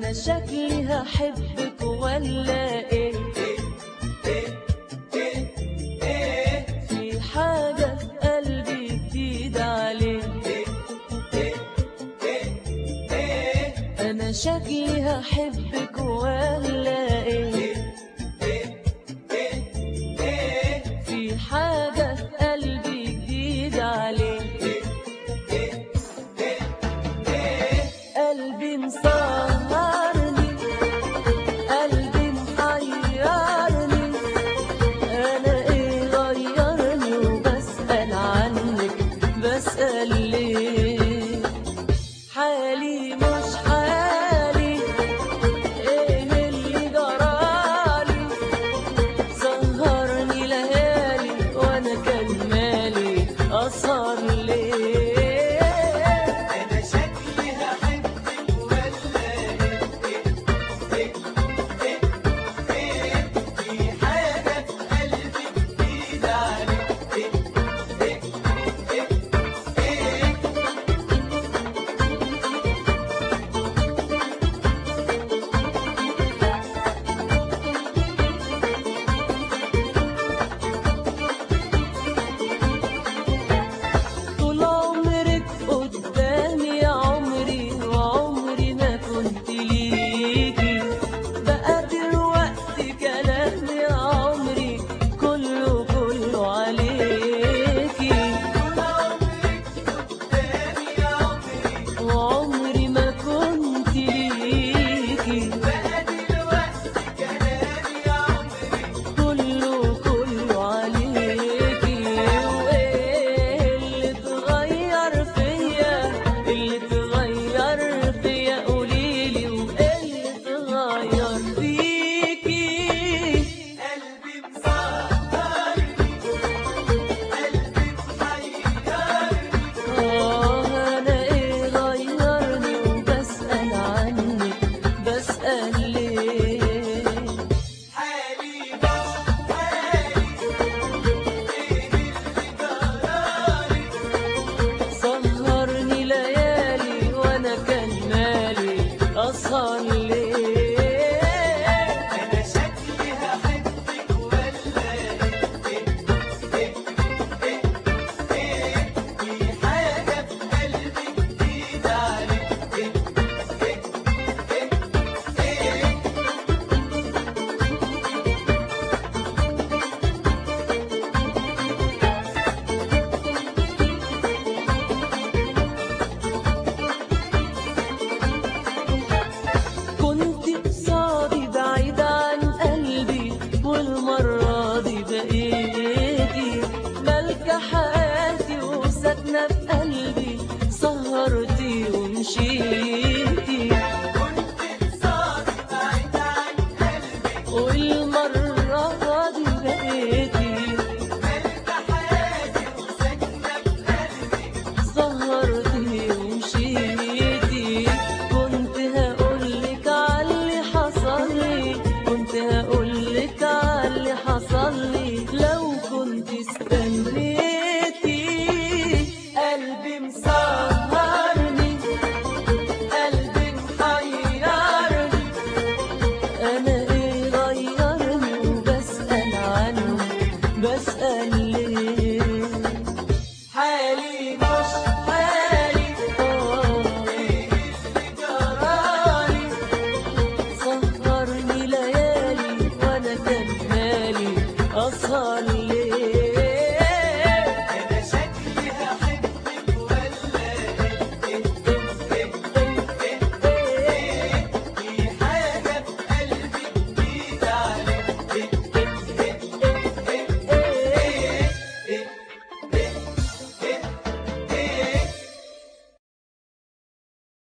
انا شكلي هحبك ولا ايه؟ في حاجة في قلبي جديدة عليك. انا شكلي هحبك ولا ايه؟ في حاجة في قلبي جديدة عليك. قلبي مسهرني، قلبي محيرني، انا ايه غيرني وبسأل عنك، بسأل ليه؟ حالي مش حالي، ايه اللي جرالي؟ سهرني ليالي وانا كان مالي اسهر ليه؟ أسهر ليه؟ أنا شكلي هحبك ولا إيه؟ في حاجة في قلبي جديدة عليك. حياتي وساكنة في قلبي، سهرتي ومشيتي. كنت قصادي بعيد عن قلبي، والمرة دي بقيتي ملك حياتي وساكنة في قلبي، سهرتي ومشيتي. كنت هقولك عاللي حصلي، كنت هقولك عاللي حصلي لو كنت استنيتي. قلبي مسهرني، قلبي محيرني، أنا إيه غيرني وبسأل عنه، بسأل ليه؟ حالي مش حالي، إيه اللي جرالي؟ سهرني ليالي وأنا كان مالي أسهر